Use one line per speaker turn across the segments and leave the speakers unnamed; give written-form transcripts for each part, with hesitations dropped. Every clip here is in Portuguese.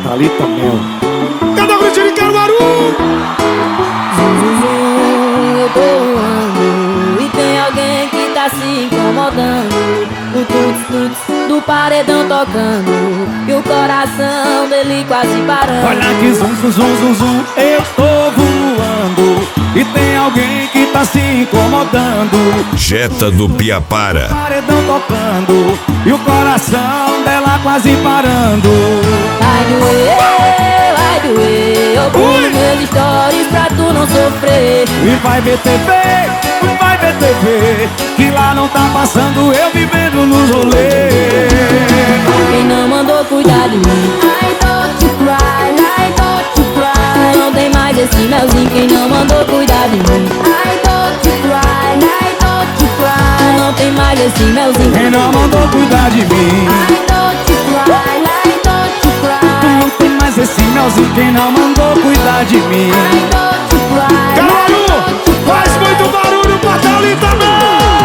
Thalita Mel. Cadê o gritinho de Caruaru?
Eu tô voando e tem alguém que tá se incomodando. O tuts-tuts do paredão tocando e o coração dele quase parando.
Olha que zum, zum, zum, zum, zum. Eu tô voando e tem alguém que tá se incomodando.
Jetta do Piapara.
Paredão tocando e o coração dela quase parando.
Vai doer, eu pulo meus stories pra tu não sofrer.
E vai ver TV, que lá não tá passando eu vivendo nos rolês.
Quem não mandou cuidar de mim, I don't you cry, I don't you cry. Tu não tem mais esse melzinho. Quem não mandou cuidar de mim, I don't you cry, I don't you cry. Tu não tem mais esse melzinho.
Quem não mandou cuidar de mim,
I don't you cry, I don't you cry.
tu não tem mais esse melzinho. Quem não mandou cuidar de mim,
I don't you cry.
Caruaru, faz muito barulho pra Thalita Mel.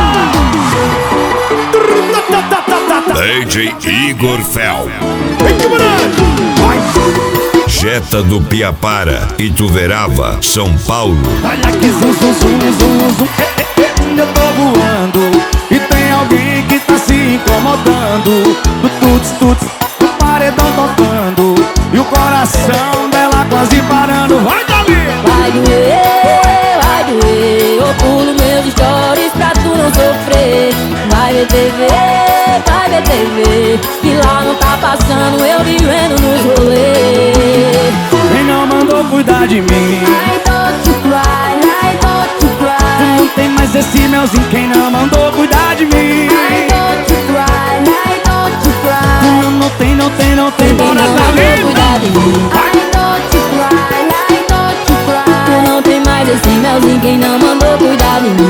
DJ Igor Fel.
Vem que moleque.
Jetta do Piapara, Ituverava, São Paulo.
Olha que zum, zum, zum, zum, zum. Eu tô voando e tem alguém que tá se incomodando. Do tuts, tuts, do paredão tocando e o coração dela quase parando. Vai, Thalita!
Vai doer, eu pulo meus stories pra tu não sofrer. Vai ver TV, que lá não tá passando eu vivendo nos rolês.
Quem não mandou cuidar de mim,
I don't you cry, I don't you
tu
cry.
não tem mais esse melzinho. Quem não mandou cuidar de mim,
I don't you cry, I don't you cry.
tu não tem,
Quem
bora
não mandou
Thalita!
cuidar de mim, I don't you cry, I don't you cry. Tu não tem mais esse melzinho. Quem não mandou cuidar de mim.